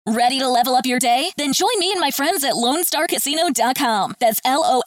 Ready to level up your day? Then join me and my friends at LoneStarCasino.com. That's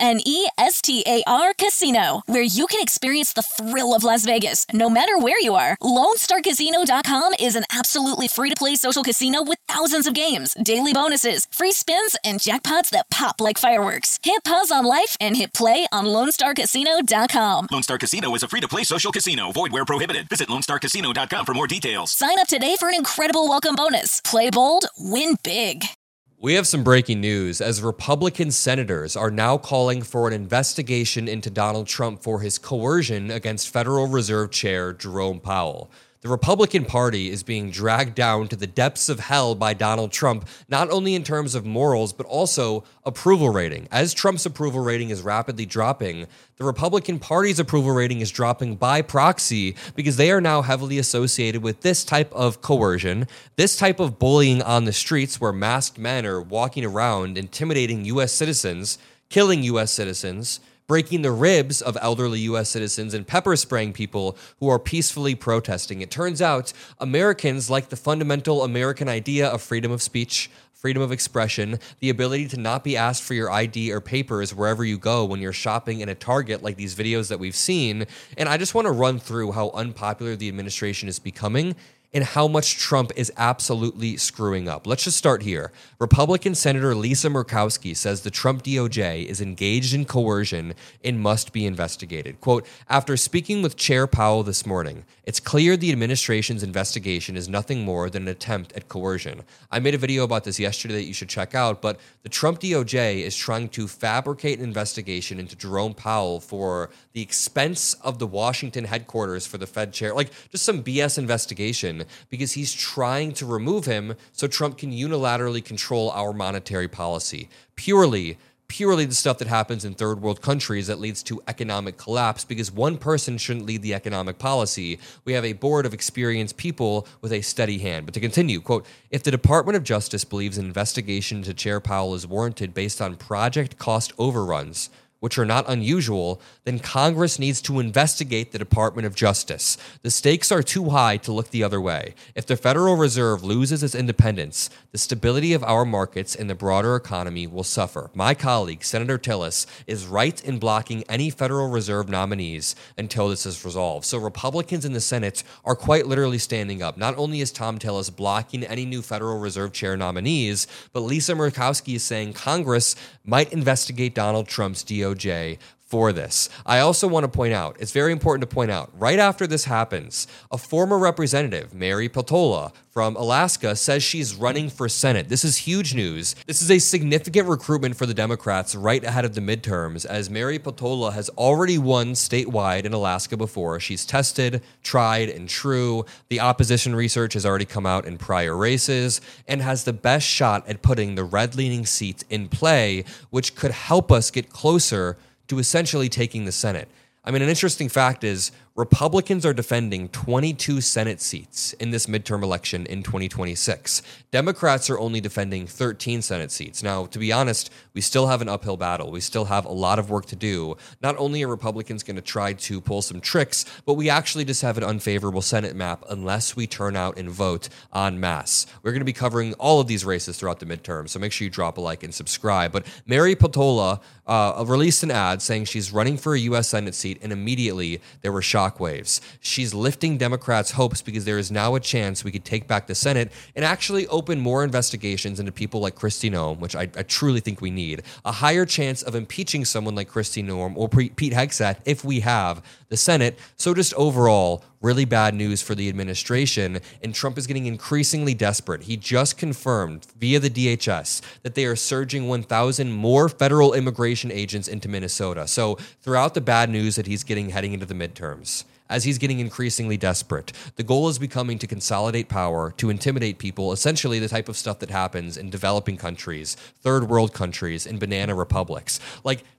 LONESTAR Casino, where you can experience the thrill of Las Vegas, no matter where you are. LoneStarCasino.com is an absolutely free-to-play social casino with thousands of games, daily bonuses, free spins, and jackpots that pop like fireworks. Hit pause on life and hit play on LoneStarCasino.com. Lone Star Casino is a free-to-play social casino. Void where prohibited. Visit LoneStarCasino.com for more details. Sign up today for an incredible welcome bonus. Play bold, win big. We have some breaking news as Republican senators are now calling for an investigation into Donald Trump for his coercion against Federal Reserve Chair Jerome Powell. The Republican Party is being dragged down to the depths of hell by Donald Trump, not only in terms of morals, but also approval rating. As Trump's approval rating is rapidly dropping, the Republican Party's approval rating is dropping by proxy because they are now heavily associated with this type of coercion, this type of bullying on the streets where masked men are walking around intimidating U.S. citizens, killing U.S. citizens, breaking the ribs of elderly U.S. citizens and pepper spraying people who are peacefully protesting. It turns out Americans like the fundamental American idea of freedom of speech, freedom of expression, the ability to not be asked for your ID or papers wherever you go when you're shopping in a Target like these videos that we've seen. And I just want to run through how unpopular the administration is becoming and how much Trump is absolutely screwing up. Let's just start here. Republican Senator Lisa Murkowski says the Trump DOJ is engaged in coercion and must be investigated. Quote, after speaking with Chair Powell this morning, it's clear the administration's investigation is nothing more than an attempt at coercion. I made a video about this yesterday that you should check out, but the Trump DOJ is trying to fabricate an investigation into Jerome Powell for the expense of the Washington headquarters for the Fed chair, like just some BS investigation, because he's trying to remove him so Trump can unilaterally control our monetary policy. Purely the stuff that happens in third world countries that leads to economic collapse because one person shouldn't lead the economic policy. We have a board of experienced people with a steady hand. But to continue, quote, if the Department of Justice believes an investigation into Chair Powell is warranted based on project cost overruns, which are not unusual, then Congress needs to investigate the Department of Justice. The stakes are too high to look the other way. If the Federal Reserve loses its independence, the stability of our markets and the broader economy will suffer. My colleague, Senator Tillis, is right in blocking any Federal Reserve nominees until this is resolved. So Republicans in the Senate are quite literally standing up. Not only is Thom Tillis blocking any new Federal Reserve Chair nominees, but Lisa Murkowski is saying Congress might investigate Donald Trump's DOJ for this. I also want to point out, it's very important to point out, right after this happens, a former representative, Mary Peltola from Alaska, says she's running for Senate. This is huge news. This is a significant recruitment for the Democrats right ahead of the midterms, as Mary Peltola has already won statewide in Alaska before. She's tested, tried, and true. The opposition research has already come out in prior races and has the best shot at putting the red-leaning seat in play, which could help us get closer to essentially taking the Senate. I mean, an interesting fact is Republicans are defending 22 Senate seats in this midterm election in 2026. Democrats are only defending 13 Senate seats. Now, to be honest, we still have an uphill battle. We still have a lot of work to do. Not only are Republicans going to try to pull some tricks, but we actually just have an unfavorable Senate map unless we turn out and vote en masse. We're going to be covering all of these races throughout the midterm, so make sure you drop a like and subscribe. But Mary Peltola released an ad saying she's running for a U.S. Senate seat, and immediately there were shockwaves. She's lifting Democrats' hopes because there is now a chance we could take back the Senate and actually open more investigations into people like Kristi Noem, which I truly think we need. A higher chance of impeaching someone like Kristi Noem or Pete Hegseth if we have the Senate. So just overall, really bad news for the administration, and Trump is getting increasingly desperate. He just confirmed via the DHS that they are surging 1,000 more federal immigration agents into Minnesota. So throughout the bad news that he's getting heading into the midterms, as he's getting increasingly desperate, the goal is becoming to consolidate power, to intimidate people, essentially the type of stuff that happens in developing countries, third world countries, and banana republics. Like,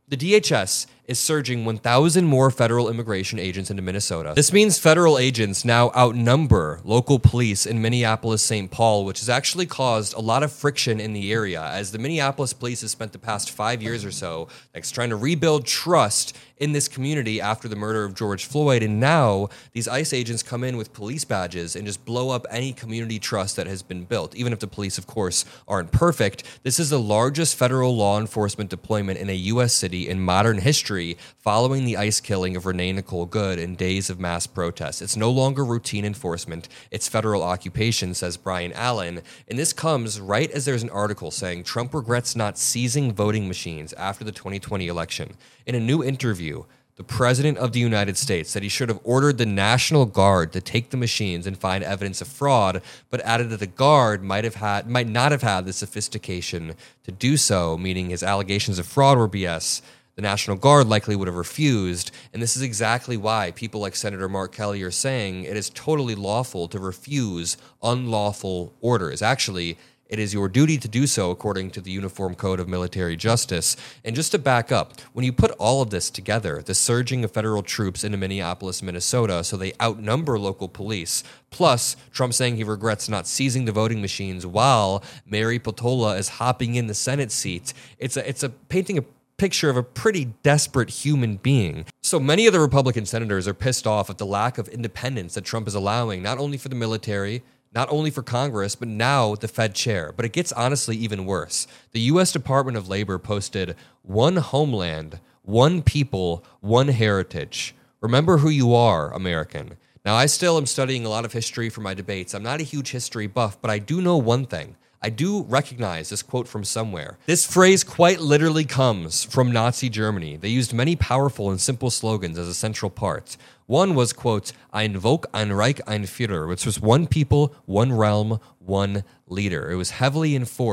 The DHS is surging 1,000 more federal immigration agents into Minnesota. This means federal agents now outnumber local police in Minneapolis-St. Paul, which has actually caused a lot of friction in the area, as the Minneapolis police has spent the past 5 years or so trying to rebuild trust in this community after the murder of George Floyd, and now these ICE agents come in with police badges and just blow up any community trust that has been built, even if the police, of course, aren't perfect. This is the largest federal law enforcement deployment in a U.S. city in modern history, following the ICE killing of Renee Nicole Good in days of mass protests. It's no longer routine enforcement, it's federal occupation, says Brian Allen, and this comes right as there's an article saying Trump regrets not seizing voting machines after the 2020 election. In a new interview, the President of the United States said he should have ordered the National Guard to take the machines and find evidence of fraud, but added that the Guard might not have had the sophistication to do so, meaning his allegations of fraud were BS. The National Guard likely would have refused, and this is exactly why people like Senator Mark Kelly are saying it is totally lawful to refuse unlawful orders. Actually, it is your duty to do so according to the Uniform Code of Military Justice. And just to back up, when you put all of this together, the surging of federal troops into Minneapolis, Minnesota, so they outnumber local police, plus Trump saying he regrets not seizing the voting machines while Mary Peltola is hopping in the Senate seat, it's a painting a picture of a pretty desperate human being. So many of the Republican senators are pissed off at the lack of independence that Trump is allowing, not only for the military, not only for Congress, but now the Fed chair. But it gets honestly even worse. The U.S. Department of Labor posted one homeland, one people, one heritage. Remember who you are, American. Now, I still am studying a lot of history for my debates. I'm not a huge history buff, but I do know one thing. I do recognize this quote from somewhere. This phrase quite literally comes from Nazi Germany. They used many powerful and simple slogans as a central part. One was, quote, Ein Volk, ein Reich, ein Führer, which was one people, one realm, one leader. It was heavily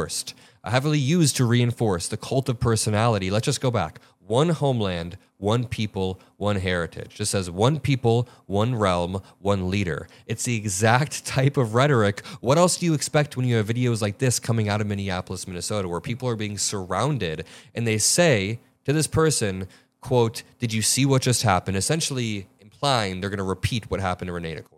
used to reinforce the cult of personality. Let's just go back. One homeland, one people, one heritage. Just says one people, one realm, one leader. It's the exact type of rhetoric. What else do you expect when you have videos like this coming out of Minneapolis, Minnesota, where people are being surrounded and they say to this person, quote, did you see what just happened? Essentially implying they're going to repeat what happened to Renee Nicole.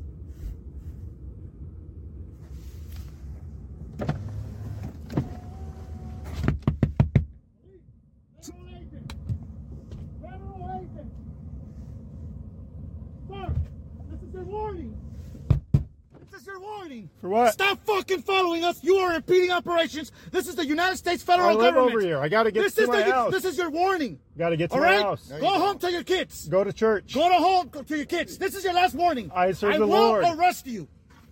For what? Stop fucking following us. You are impeding operations. This is the United States federal government. I live over here. I got to get to my house. This is your warning. Got to get to my house. Go home to your kids. Go to church. Go to home to your kids. This is your last warning. I serve the Lord. I will arrest you.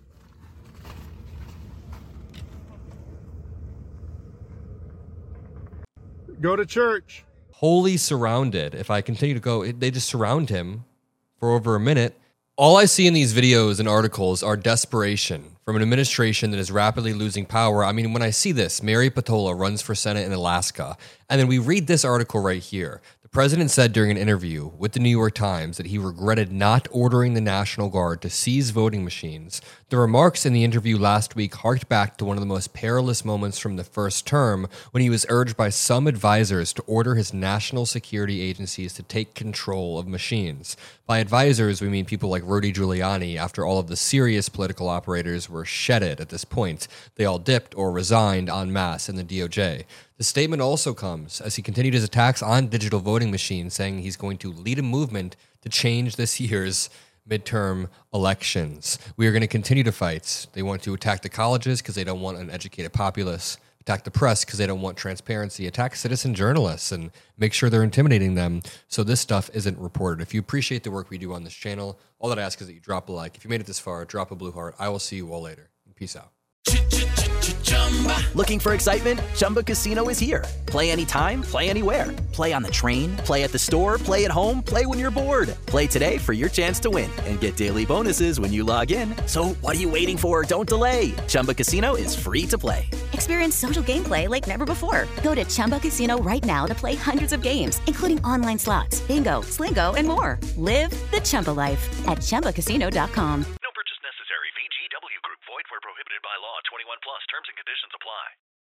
Go to church. Wholly surrounded. If I continue to go, they just surround him for over a minute. All I see in these videos and articles are desperation from an administration that is rapidly losing power. I mean, when I see this, Mary Peltola runs for Senate in Alaska, and then we read this article right here. The president said during an interview with the New York Times that he regretted not ordering the National Guard to seize voting machines. The remarks in the interview last week harked back to one of the most perilous moments from the first term when he was urged by some advisors to order his national security agencies to take control of machines. By advisors, we mean people like Rudy Giuliani, after all of the serious political operators were shedded at this point. They all dipped or resigned en masse in the DOJ. The statement also comes as he continued his attacks on digital voting machines, saying he's going to lead a movement to change this year's midterm elections. We are going to continue to fight. They want to attack the colleges because they don't want an educated populace, attack the press because they don't want transparency, attack citizen journalists and make sure they're intimidating them so this stuff isn't reported. If you appreciate the work we do on this channel, all that I ask is that you drop a like. If you made it this far, drop a blue heart. I will see you all later. Peace out. Looking for excitement? Chumba Casino is here. Play anytime, play anywhere. Play on the train, play at the store, play at home, play when you're bored. Play today for your chance to win and get daily bonuses when you log in. So what are you waiting for? Don't delay. Chumba Casino is free to play. Experience social gameplay like never before. Go to Chumba Casino right now to play hundreds of games, including online slots, bingo, Slingo, and more. Live the Chumba life at ChumbaCasino.com.